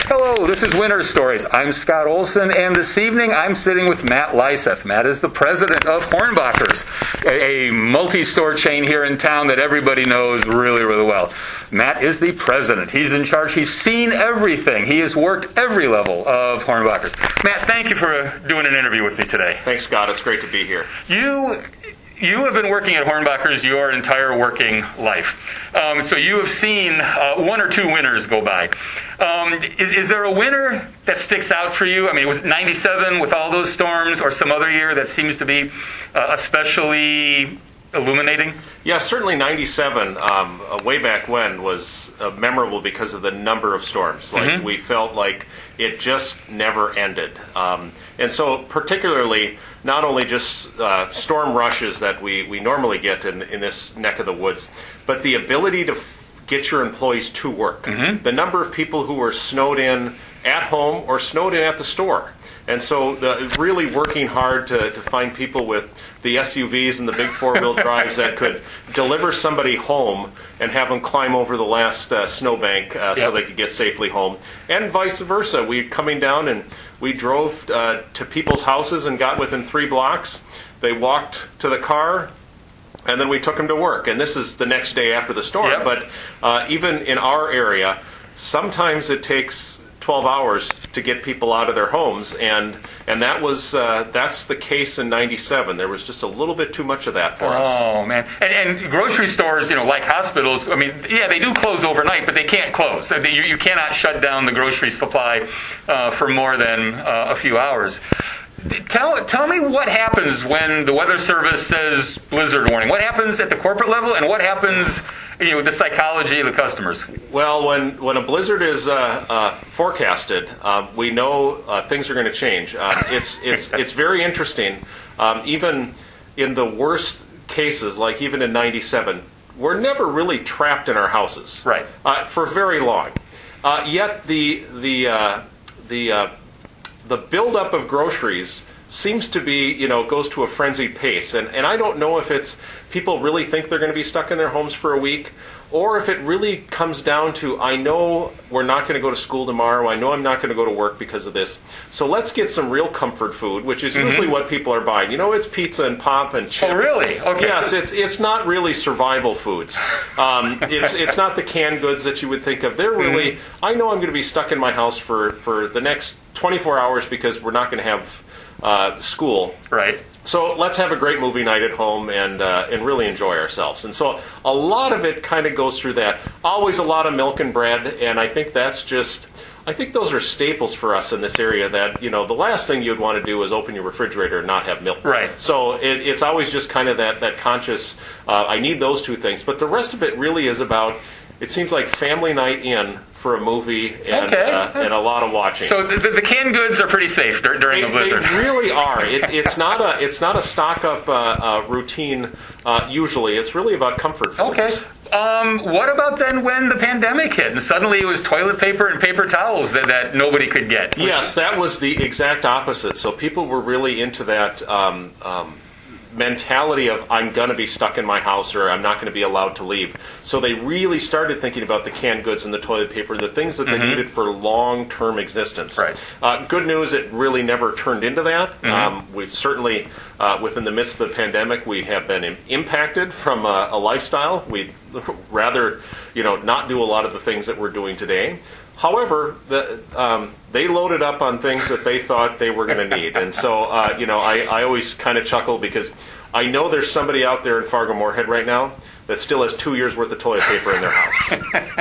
Hello, this is Winter Stories. I'm Scott Olson, and this evening I'm sitting with Matt Lyseth. Matt is the president of Hornbachers, a multi-store chain here in town that everybody knows really, really well. Matt is the president. He's in charge. He's seen everything. He has worked every level of Hornbachers. Matt, thank you for doing an interview with me today. Thanks, Scott. It's great to be here. You have been working at Hornbachers your entire working life. So you have seen one or two winners go by. Is there a winner that sticks out for you? I mean, was it 97 with all those storms, or some other year that seems to be especially illuminating? Yeah, certainly 97, way back when, was memorable because of the number of storms. Like, we felt like it just never ended. And so particularly, not only just storm rushes that we normally get in this neck of the woods, but the ability to get your employees to work. The number of people who were snowed in at home or snowed in at the store. And so really working hard to find people with the SUVs and the big four-wheel drives that could deliver somebody home and have them climb over the last snowbank so they could get safely home. And vice versa. We coming down and we drove to people's houses and got within 3 blocks. They walked to the car, and then we took them to work. And this is the next day after the storm. But even in our area, sometimes it takes 12 hours to get people out of their homes, and that's the case in 97. There was just a little bit too much of that for us. Oh, man. And grocery stores, like hospitals, I mean, yeah, they do close overnight, but they can't close. You cannot shut down the grocery supply for more than a few hours. Tell me what happens when the Weather Service says blizzard warning. What happens at the corporate level, and what happens with the psychology of the customers? Well, when a blizzard is forecasted, we know things are going to change. It's very interesting. Even in the worst cases, like even in 97, we're never really trapped in our houses, right? For very long. Yet the buildup of groceries seems to be, goes to a frenzied pace. And I don't know if it's people really think they're going to be stuck in their homes for a week, or if it really comes down to, I know we're not going to go to school tomorrow, I know I'm not going to go to work because of this, so let's get some real comfort food, which is usually what people are buying. It's pizza and pop and chips. Oh, really? Okay. Yes, it's not really survival foods. It's not the canned goods that you would think of. They're really, I know I'm going to be stuck in my house for the next 24 hours because we're not going to have school. Right. So let's have a great movie night at home and really enjoy ourselves. And so a lot of it kind of goes through that. Always a lot of milk and bread, and I think those are staples for us in this area that, the last thing you'd want to do is open your refrigerator and not have milk. Right. So it's always just kind of that conscious, I need those two things. But the rest of it really is about, it seems like family night in for a movie and a lot of watching. So the canned goods are pretty safe during a blizzard. They really are. It's not a stock up routine. Usually, it's really about comfort foods. Okay. What about then when the pandemic hit and suddenly it was toilet paper and paper towels that nobody could get? Yes, that was the exact opposite. So people were really into that mentality of, I'm going to be stuck in my house or I'm not going to be allowed to leave. So they really started thinking about the canned goods and the toilet paper, the things that they needed for long-term existence. Right. Good news, it really never turned into that. We've certainly, within the midst of the pandemic, we have been impacted from a lifestyle. We'd rather, not do a lot of the things that we're doing today. However, they loaded up on things that they thought they were going to need. And so, I always kind of chuckle because I know there's somebody out there in Fargo-Moorhead right now that still has 2 years' worth of toilet paper in their house.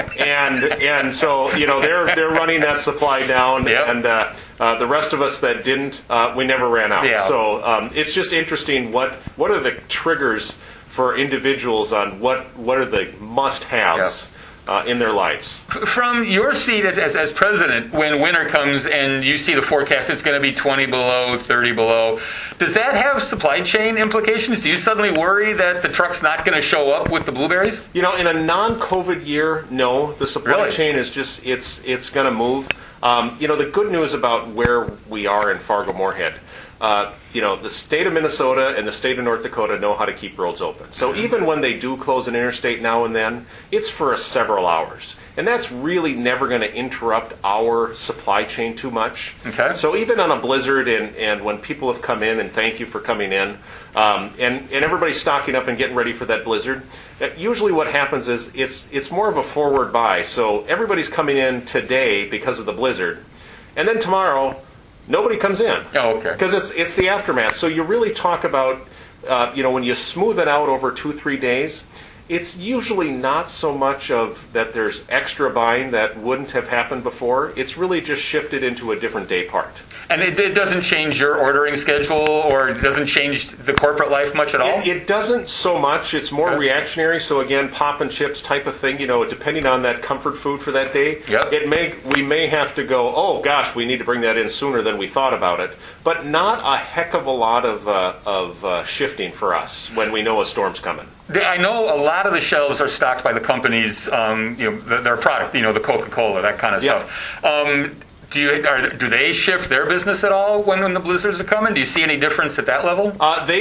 and so, they're running that supply down. Yep. And the rest of us that didn't, we never ran out. Yeah. So it's just interesting what are the triggers for individuals on what are the must-haves. Yep. In their lives. From your seat as president, when winter comes and you see the forecast, it's going to be 20 below, 30 below, does that have supply chain implications? Do you suddenly worry that the truck's not going to show up with the blueberries? In a non-COVID year, no. The supply chain is just, it's going to move. The good news about where we are in Fargo-Moorhead, the state of Minnesota and the state of North Dakota know how to keep roads open. So even when they do close an interstate now and then, it's for several hours. And that's really never going to interrupt our supply chain too much. Okay. So even on a blizzard and when people have come in, and thank you for coming in, and everybody's stocking up and getting ready for that blizzard, usually what happens is it's more of a forward buy. So everybody's coming in today because of the blizzard, and then tomorrow nobody comes in. Oh, okay. Because it's the aftermath. So you really talk about, when you smooth it out over 2-3 days, it's usually not so much of that there's extra buying that wouldn't have happened before. It's really just shifted into a different day part. And it doesn't change your ordering schedule, or it doesn't change the corporate life much at all? It doesn't so much. It's more reactionary. So again, pop and chips type of thing, depending on that comfort food for that day, we may have to go, oh gosh, we need to bring that in sooner than we thought about it. But not a heck of a lot of shifting for us when we know a storm's coming. I know a lot of the shelves are stocked by the companies, their product, the Coca-Cola, that kind of stuff. Do they shift their business at all when the blizzards are coming? Do you see any difference at that level?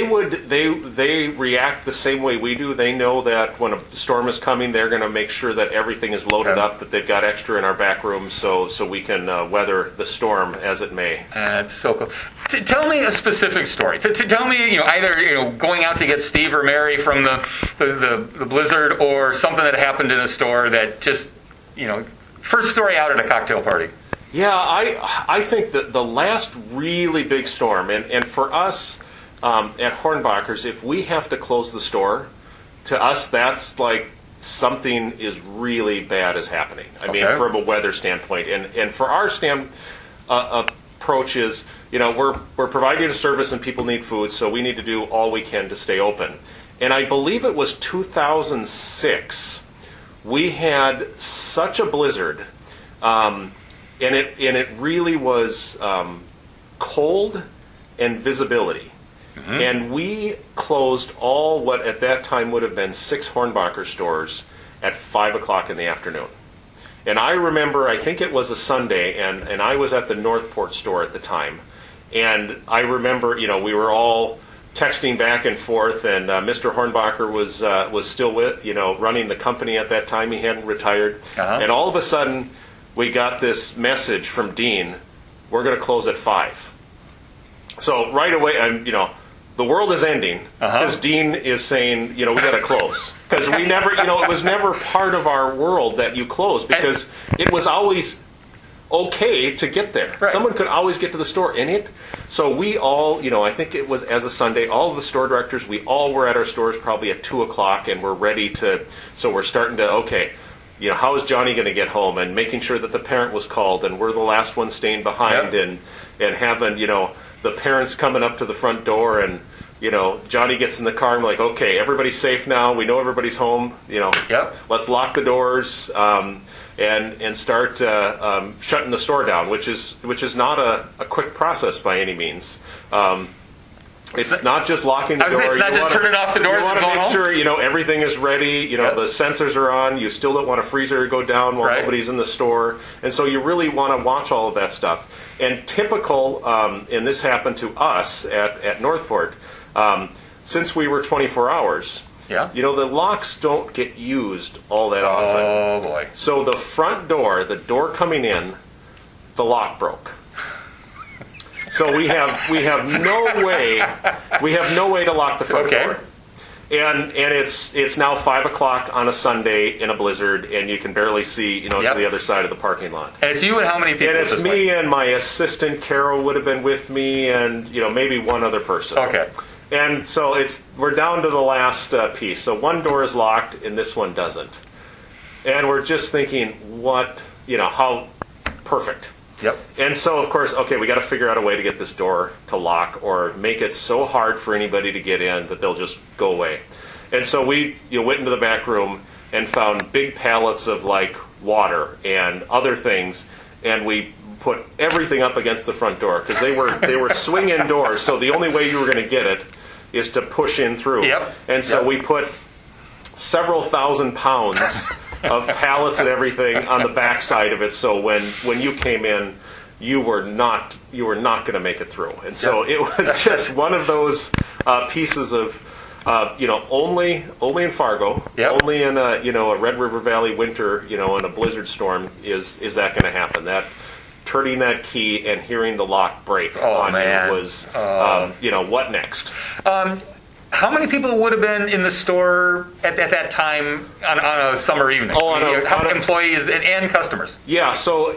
They react the same way we do. They know that when a storm is coming, they're going to make sure that everything is loaded up, that they've got extra in our back rooms so we can weather the storm as it may. That's so cool. Tell me a specific story. Tell me, either going out to get Steve or Mary from the blizzard, or something that happened in a store that just, first story out at a cocktail party. Yeah, I think that the last really big storm, and for us at Hornbachers, if we have to close the store, to us that's like something is really bad is happening. I mean, from a weather standpoint. And for our approach is, we're providing a service and people need food, so we need to do all we can to stay open. And I believe it was 2006, we had such a blizzard, and it really was cold and visibility. Mm-hmm. And we closed all what at that time would have been 6 Hornbacher stores at 5 o'clock in the afternoon. And I remember, I think it was a Sunday, and I was at the Northport store at the time. And I remember, we were all texting back and forth, and Mr. Hornbacher was still running the company at that time. He hadn't retired. Uh-huh. And all of a sudden, we got this message from Dean, we're going to close at 5. So right away, the world is ending because Dean is saying, we got to close. Because we never, it was never part of our world that you close, because it was always okay to get there. Right. Someone could always get to the store in it. So we all, I think it was as a Sunday, all of the store directors, we all were at our stores probably at 2 o'clock, and we're ready to, so we're starting to, how is Johnny going to get home, and making sure that the parent was called, and we're the last one staying behind, and having, the parents coming up to the front door, and, Johnny gets in the car and we're like, okay, everybody's safe now. We know everybody's home. Let's lock the doors and start shutting the store down, which is not a quick process by any means. It's not just locking the door. It's not just turning off the doors. You want to make sure everything is ready. The sensors are on. You still don't want a freezer to go down while nobody's in the store, and so you really want to watch all of that stuff. And typical, and this happened to us at Northport, since we were 24 hours. Yeah. The locks don't get used all that often. Oh boy! So the front door, the door coming in, the lock broke. So we have no way to lock the front door. And it's now 5 o'clock on a Sunday in a blizzard, and you can barely see to the other side of the parking lot. And it's you and how many people? And it's me and my assistant Carol would have been with me, and maybe one other person. Okay. And so we're down to the last piece. So one door is locked, and this one doesn't. And we're just thinking, how perfect. Yep. And so, of course, we got to figure out a way to get this door to lock, or make it so hard for anybody to get in that they'll just go away. And so we went into the back room and found big pallets of water and other things, and we put everything up against the front door because they were swing-in doors. So the only way you were going to get it is to push in through. Yep. And so we put several thousand pounds of pallets and everything on the back side of it, so when you came in, you were not going to make it through. And so it was just one of those pieces of only in Fargo, only in a Red River Valley winter, in a blizzard storm is that going to happen. That turning that key and hearing the lock break on you was, what next? How many people would have been in the store at that time on a summer evening? Employees and customers. Yeah, so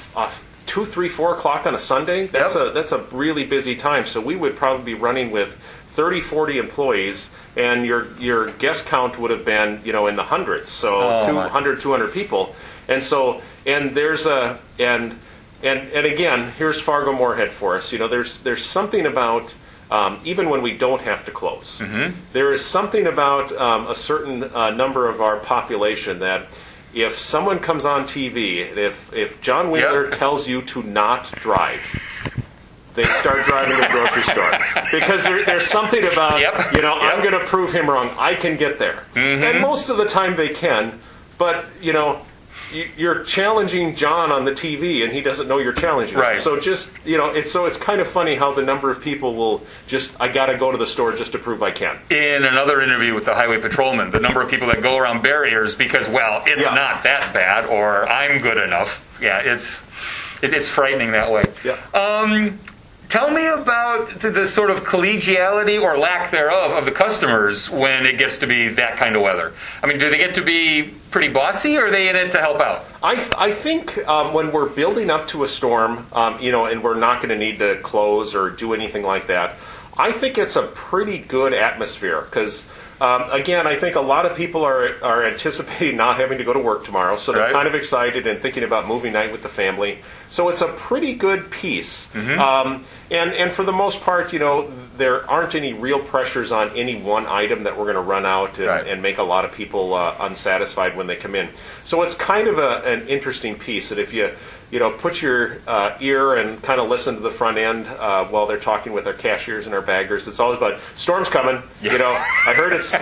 2, 3, 4 o'clock on a Sunday. That's a really busy time. So we would probably be running with 30, 40 employees, and your guest count would have been in the hundreds. So 200 people, and there's and again, here's Fargo Moorhead for us. There's something about even when we don't have to close. Mm-hmm. There is something about a certain number of our population that if someone comes on TV, if John Wheeler tells you to not drive, they start driving to the grocery store. Because there's something about, I'm going to prove him wrong. I can get there. Mm-hmm. And most of the time they can, but, you're challenging John on the TV, and he doesn't know you're challenging him. Right. So just, it's kind of funny how the number of people will I got to go to the store just to prove I can. In another interview with the highway patrolman, the number of people that go around barriers because, it's not that bad, or I'm good enough. Yeah, it's frightening that way. Yeah. Tell me about the sort of collegiality or lack thereof of the customers when it gets to be that kind of weather. I mean, do they get to be pretty bossy, or are they in it to help out? I think when we're building up to a storm, and we're not going to need to close or do anything like that, I think it's a pretty good atmosphere because, again, I think a lot of people are anticipating not having to go to work tomorrow, so they're kind of excited and thinking about movie night with the family. So it's a pretty good piece. Mm-hmm. And for the most part, there aren't any real pressures on any one item that we're going to run out and make a lot of people unsatisfied when they come in. So it's kind of an interesting piece that if you put your ear and kind of listen to the front end while they're talking with our cashiers and our baggers. It's always about storm's coming. Yeah. I heard it's.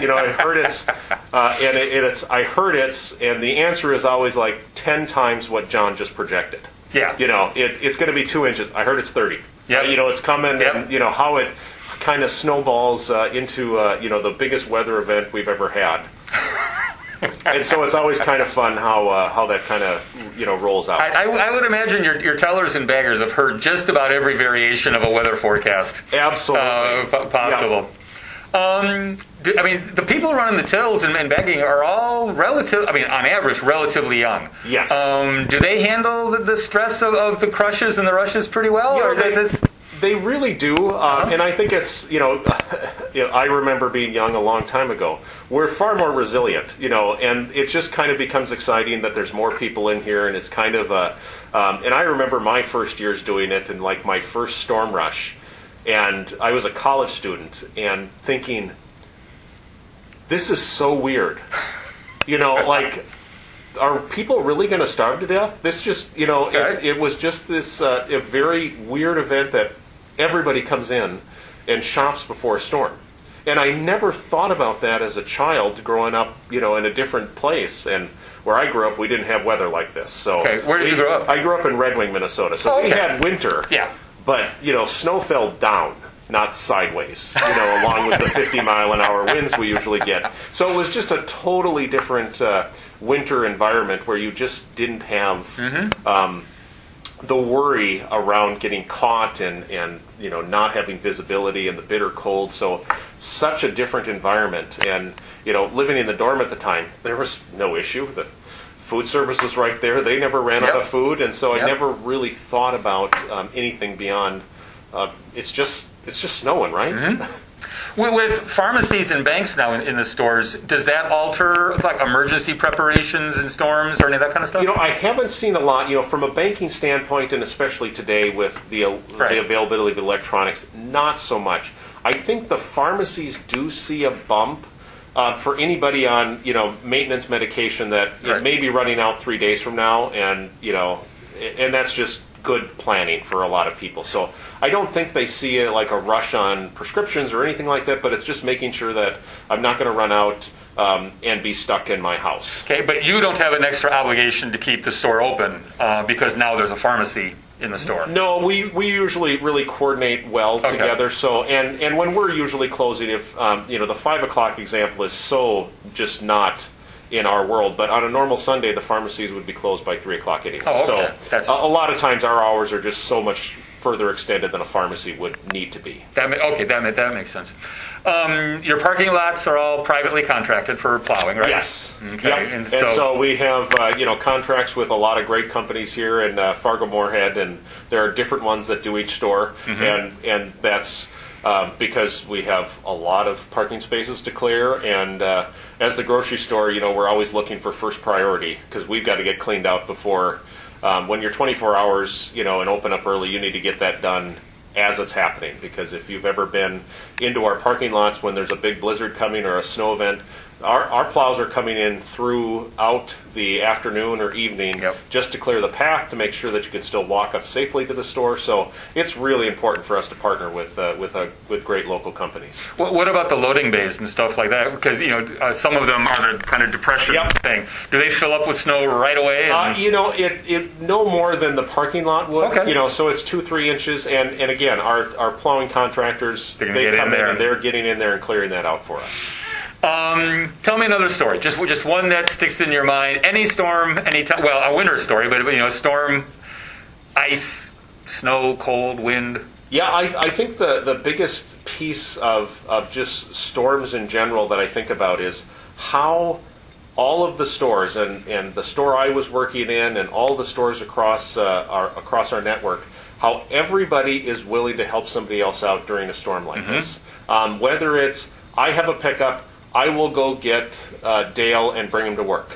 I heard it's, and the answer is always like 10 times what John just projected. Yeah. It's going to be 2 inches. I heard it's 30. Yeah. It's coming, and how it kind of snowballs into the biggest weather event we've ever had. And so it's always kind of fun how that kind of rolls out. I would imagine your tellers and baggers have heard just about every variation of a weather forecast. Absolutely. Possible. Yeah. The people running the tills and bagging are all on average, relatively young. Yes. Do they handle the stress of the crushes and the rushes pretty well? They really do, and I think it's, I remember being young a long time ago. We're far more resilient, and it just kind of becomes exciting that there's more people in here, and it's kind of and I remember my first years doing it, and like my first storm rush, and I was a college student, and thinking, this is so weird, are people really going to starve to death? This just, it was just this a very weird event that everybody comes in and shops before a storm. And I never thought about that as a child growing up, in a different place. And where I grew up, we didn't have weather like this. So where did you grow up? I grew up in Red Wing, Minnesota. So we had winter. Yeah. But, snow fell down, not sideways, along with the 50-mile-an-hour winds we usually get. So it was just a totally different winter environment where you just didn't have the worry around getting caught and not having visibility and the bitter cold. So such a different environment. And, living in the dorm at the time, there was no issue. The food service was right there. They never ran out of food. And so I never really thought about anything beyond, it's just snowing, right? Mm-hmm. With pharmacies and banks now in the stores, does that alter like emergency preparations in storms or any of that kind of stuff? I haven't seen a lot. From a banking standpoint, and especially today with the availability of electronics, not so much. I think the pharmacies do see a bump for anybody on maintenance medication that it may be running out 3 days from now, and and that's just good planning for a lot of people. So I don't think they see it like a rush on prescriptions or anything like that, but it's just making sure that I'm not going to run out and be stuck in my house. Okay, but you don't have an extra obligation to keep the store open because now there's a pharmacy in the store. No, we usually really coordinate well together. So and when we're usually closing, if the 5 o'clock example is so just not in our world, but on a normal Sunday, the pharmacies would be closed by 3 o'clock anyway. Oh, okay. So a lot of times our hours are just so much further extended than a pharmacy would need to be. That makes sense. Your parking lots are all privately contracted for plowing, right? Yes. Okay. Yep. And so we have contracts with a lot of great companies here in Fargo-Moorhead, and there are different ones that do each store, and that's because we have a lot of parking spaces to clear, and as the grocery store, we're always looking for first priority because we've got to get cleaned out before. When you're 24 hours, and open up early, you need to get that done as it's happening, because if you've ever been into our parking lots when there's a big blizzard coming or a snow event, our plows are coming in throughout the afternoon or evening just to clear the path to make sure that you can still walk up safely to the store. So it's really important for us to partner with great local companies. What about the loading bays and stuff like that? Because some of them are the kind of depression thing. Do they fill up with snow right away? It no more than the parking lot would. Okay. So it's 2-3 inches, and again, our plowing contractors, they come in and they're getting in there and clearing that out for us. Tell me another story. Just one that sticks in your mind. Any storm, any time. Well, a winter story, but storm, ice, snow, cold, wind. Yeah, I think the biggest piece of just storms in general that I think about is how all of the stores and the store I was working in and all the stores across our network, how everybody is willing to help somebody else out during a storm like this. Whether it's I have a pickup, I will go get Dale and bring him to work.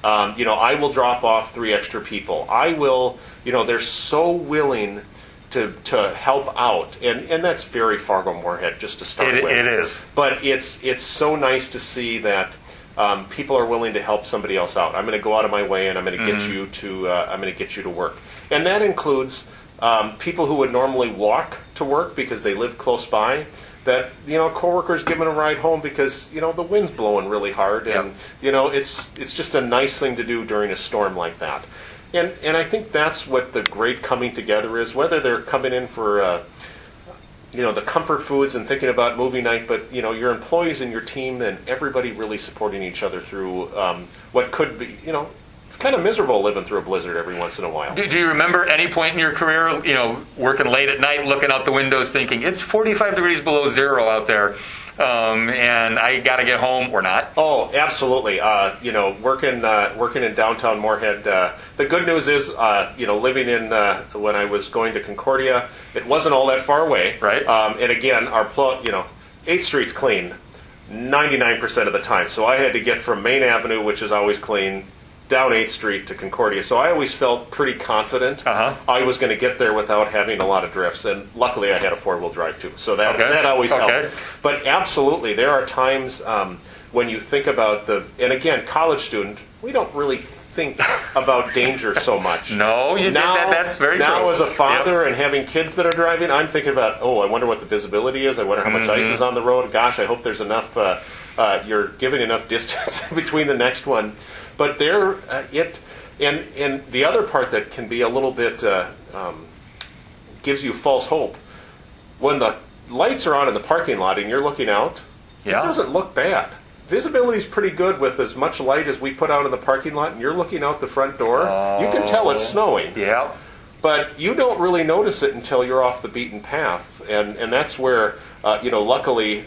I will drop off 3 extra people. I will, they're so willing to help out. And that's very Fargo-Moorhead just to start with. It is. But it's so nice to see that people are willing to help somebody else out. I'm going to go out of my way and I'm going to get you to work. And that includes people who would normally walk to work because they live close by. That coworkers giving a ride home because the wind's blowing really hard, and it's just a nice thing to do during a storm like that. And I think that's what the great coming together is. Whether they're coming in for the comfort foods and thinking about movie night, but your employees and your team and everybody really supporting each other through what could be It's kind of miserable living through a blizzard every once in a while. Do you remember any point in your career, working late at night, looking out the windows, thinking it's 45 degrees below zero out there, and I got to get home or not? Oh, absolutely. Working in downtown Moorhead. The good news is, living in when I was going to Concordia, it wasn't all that far away. Right. And again, our 8th Street's clean 99% of the time. So I had to get from Main Avenue, which is always clean, down 8th Street to Concordia. So I always felt pretty confident I was going to get there without having a lot of drifts. And luckily I had a 4-wheel drive too. So that always helped. But absolutely, there are times when you think about and again, college student, we don't really think about danger so much. No, that's very true. Now as a father and having kids that are driving, I'm thinking about, I wonder what the visibility is. I wonder how much ice is on the road. Gosh, I hope there's enough, you're giving enough distance between the next one. But and the other part that can be a little bit gives you false hope, when the lights are on in the parking lot and you're looking out, it doesn't look bad. Visibility is pretty good with as much light as we put out in the parking lot, and you're looking out the front door. You can tell it's snowing. Yeah. But you don't really notice it until you're off the beaten path, and that's where luckily,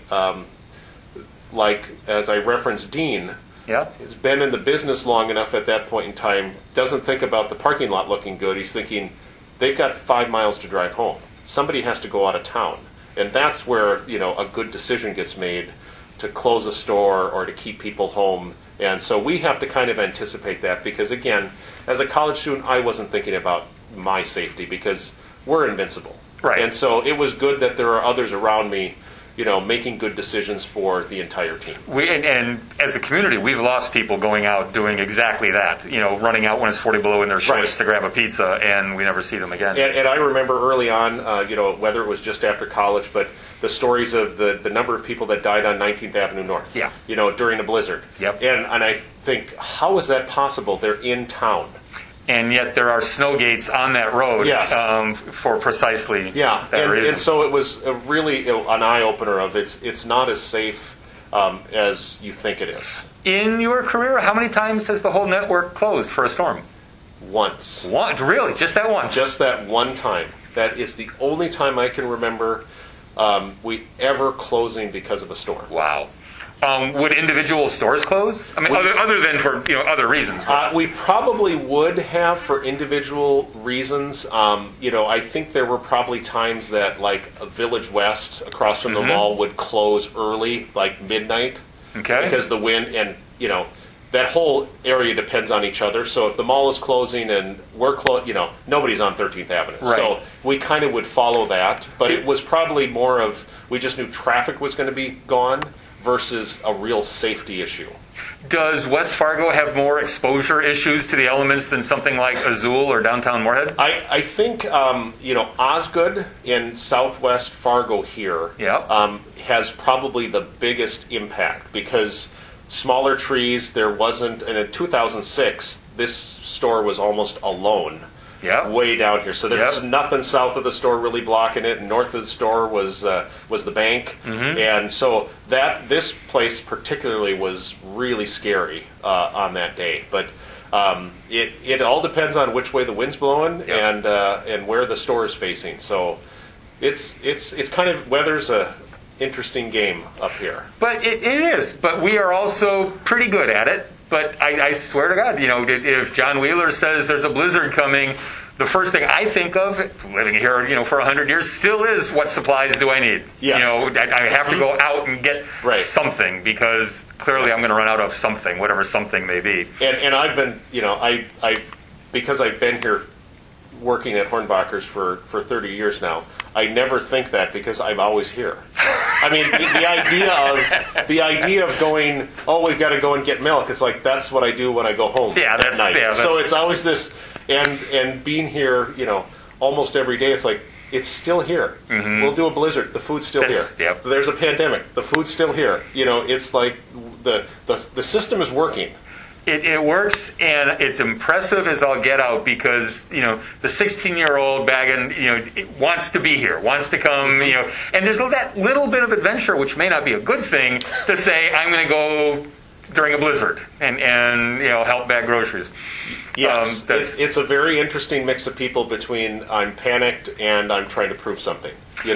like as I referenced, Dean. Has been in the business long enough at that point in time, doesn't think about the parking lot looking good. He's thinking, they've got 5 miles to drive home. Somebody has to go out of town. And that's where, a good decision gets made to close a store or to keep people home. And so we have to kind of anticipate that because, again, as a college student, I wasn't thinking about my safety because we're invincible. Right. And so it was good that there are others around me making good decisions for the entire team. And as a community, we've lost people going out doing exactly that. Running out when it's 40 below in their shorts to grab a pizza, and we never see them again. And I remember early on, whether it was just after college, but the stories of the number of people that died on 19th Avenue North. Yeah. During a blizzard. Yep. And I think, how is that possible? They're in town. And yet there are snow gates on that road for precisely that reason. And so it was really an eye-opener of it's not as safe as you think it is. In your career, how many times has the whole network closed for a storm? Once. Really? Just that once? Just that one time. That is the only time I can remember we ever closing because of a storm. Wow. Would individual stores close? I mean, other than for other reasons. We probably would have for individual reasons. I think there were probably times that, like, Village West across from the mall would close early, like midnight, because the wind and that whole area depends on each other. So if the mall is closing and we're nobody's on 13th Avenue. Right. So we kind of would follow that, but it was probably more of we just knew traffic was going to be gone versus a real safety issue. Does West Fargo have more exposure issues to the elements than something like Azul or downtown Moorhead? I think, Osgood in southwest Fargo here has probably the biggest impact because smaller trees, there wasn't, and in 2006, this store was almost alone. Way down here. So there's nothing south of the store really blocking it, and north of the store was the bank. And so this place particularly was really scary on that day. But it all depends on which way the wind's blowing and where the store is facing. So it's kind of weather's a interesting game up here. But it is. But we are also pretty good at it. But I swear to God, if John Wheeler says there's a blizzard coming, the first thing I think of, living here, for 100 years, still is what supplies do I need? Yes. I have to go out and get something because clearly I'm going to run out of something, whatever something may be. And I've been, because I've been here working at Hornbachers for 30 years now, I never think that because I'm always here. I mean, the idea of going, we've got to go and get milk. It's like that's what I do when I go home at night. So it's always this, and being here, almost every day. It's like it's still here. We'll do a blizzard. The food's still here. Yep. There's a pandemic. The food's still here. It's like the system is working. It works, and it's impressive as all get out because, the 16-year-old Baggin, wants to be here, wants to come, and there's that little bit of adventure, which may not be a good thing, to say, I'm going to go during a blizzard and help bag groceries. Yes, it's a very interesting mix of people between I'm panicked and I'm trying to prove something,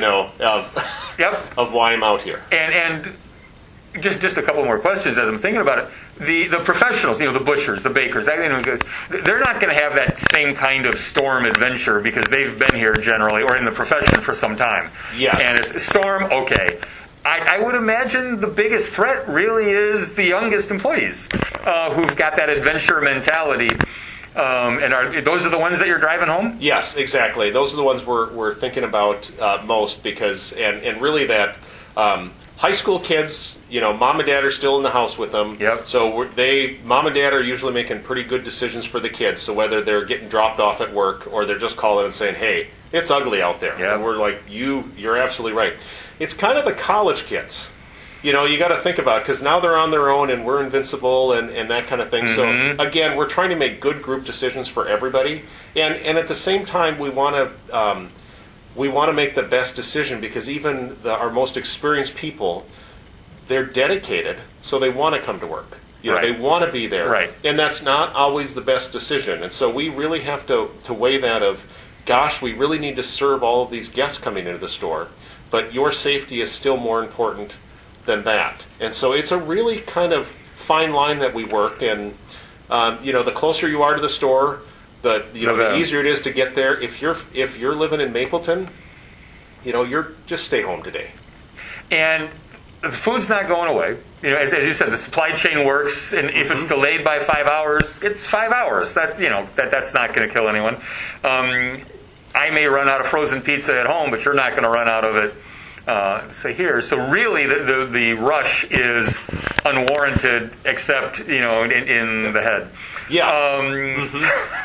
of why I'm out here. And just a couple more questions as I'm thinking about it. The professionals, the butchers, the bakers, they're not going to have that same kind of storm adventure because they've been here generally or in the profession for some time. Yes. And it's a storm, okay. I would imagine the biggest threat really is the youngest employees who've got that adventure mentality. And those are the ones that you're driving home? Yes, exactly. Those are the ones we're thinking about most because, and really that high school kids, mom and dad are still in the house with them. Yep. So mom and dad are usually making pretty good decisions for the kids. So whether they're getting dropped off at work or they're just calling and saying, hey, it's ugly out there. Yep. And we're like, you're absolutely right. It's kind of the college kids. You got to think about it because now they're on their own and we're invincible and that kind of thing. So again, we're trying to make good group decisions for everybody. And at the same time, we want to make the best decision because even our most experienced people, they're dedicated, so they want to come to work. They want to be there. Right. And that's not always the best decision. And so we really have to weigh that of, gosh, we really need to serve all of these guests coming into the store, but your safety is still more important than that. And so it's a really kind of fine line that we work. And, the closer you are to the store, the easier it is to get there. If you're living in Mapleton, you're just stay home today. And the food's not going away. As you said, the supply chain works, and if it's delayed by 5 hours, it's 5 hours. That's that's not going to kill anyone. I may run out of frozen pizza at home, but you're not going to run out of it here. So really, the rush is unwarranted, except in the head. Yeah.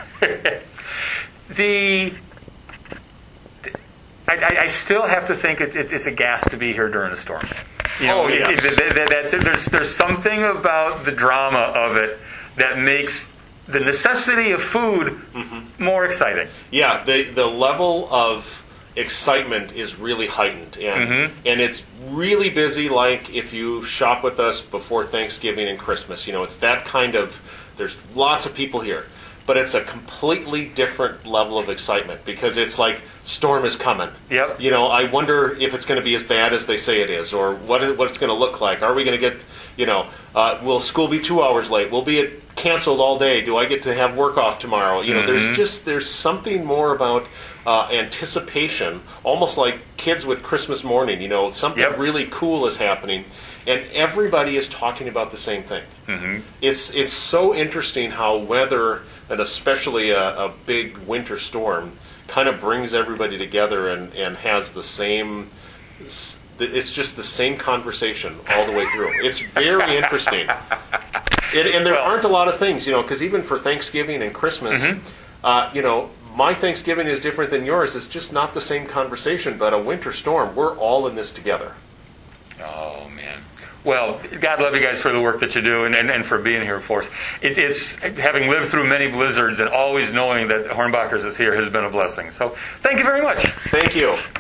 I still have to think it's a gas to be here during a storm. Yes. There's something about the drama of it that makes the necessity of food more exciting. Yeah, the level of excitement is really heightened, and it's really busy. Like if you shop with us before Thanksgiving and Christmas, it's that kind of. There's lots of people here, but it's a completely different level of excitement because it's like storm is coming. Yep. I wonder if it's going to be as bad as they say it is, or what it's going to look like. Are we going to get, will school be 2 hours late? Will be canceled all day? Do I get to have work off tomorrow? There's something more about anticipation, almost like kids with Christmas morning. Something really cool is happening, and everybody is talking about the same thing. It's so interesting how weather, and especially a big winter storm, kind of brings everybody together and has the same. It's just the same conversation all the way through. It's very interesting. And there aren't a lot of things, because even for Thanksgiving and Christmas, my Thanksgiving is different than yours. It's just not the same conversation, but a winter storm, we're all in this together. Oh, man. Well, God love you guys for the work that you do and for being here for us. It's having lived through many blizzards and always knowing that Hornbachers is here has been a blessing. So thank you very much. Thank you.